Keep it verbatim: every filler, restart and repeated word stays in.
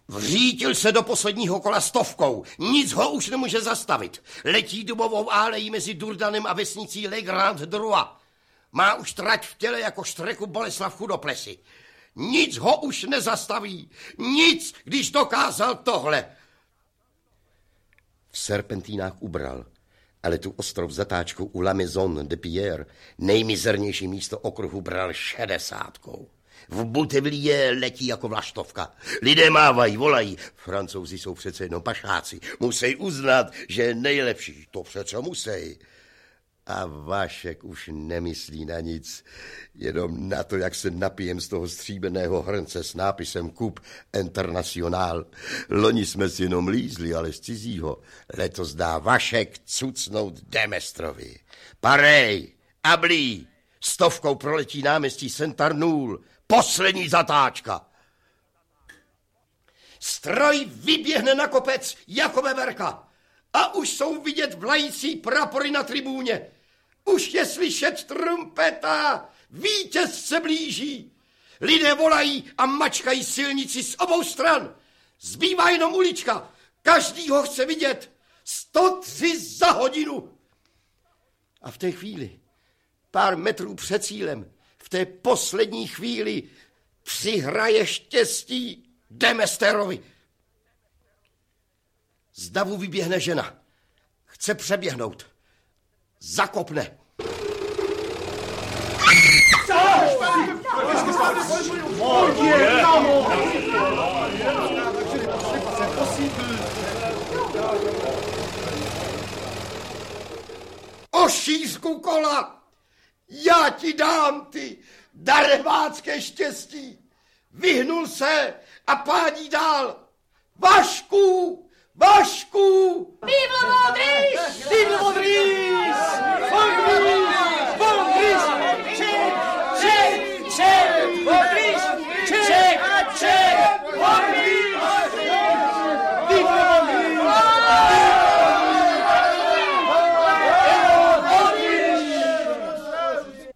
Vřítil se do posledního kola stovkou. Nic ho už nemůže zastavit. Letí dubovou álejí mezi Durdanem a vesnicí Le Grand Droit. Má už trať v těle jako štreku Boleslav Chudoplesy. Nic ho už nezastaví. Nic, když dokázal tohle. V serpentínách ubral, ale tu ostrov zatáčkou u La Maison de Pierre, nejmizernější místo okruhu, bral šedesátkou. V Butevlie letí jako vlaštovka. Lidé mávají, volají. Francouzi jsou přece jenom pašáci. Musí uznat, že je nejlepší. To přece musí. A Vašek už nemyslí na nic, jenom na to, jak se napijem z toho stříbrného hrnce s nápisem Coupe International. Loni jsme si jenom lízli, ale z cizího. Letos dá Vašek cucnout Demestrovi. Parej, Ablí, stovkou proletí náměstí Saint-Arnoul. Poslední zatáčka. Stroj vyběhne na kopec jako veverka. A už jsou vidět vlající prapory na tribúně. Už je slyšet trumpeta. Vítěz se blíží. Lidé volají a mačkají silnici z obou stran. Zbývá jenom ulička. Každý ho chce vidět. sto tři za hodinu. A v té chvíli, pár metrů před cílem, v té poslední chvíli přihraje štěstí Demesterovi. Z davu vyběhne žena. Chce přeběhnout. Zakopne. O šířku kola! Já ti dám, ty darebácké štěstí. Vyhnul se a pádí dál. Vašku! Vašku! Vive la Modriš!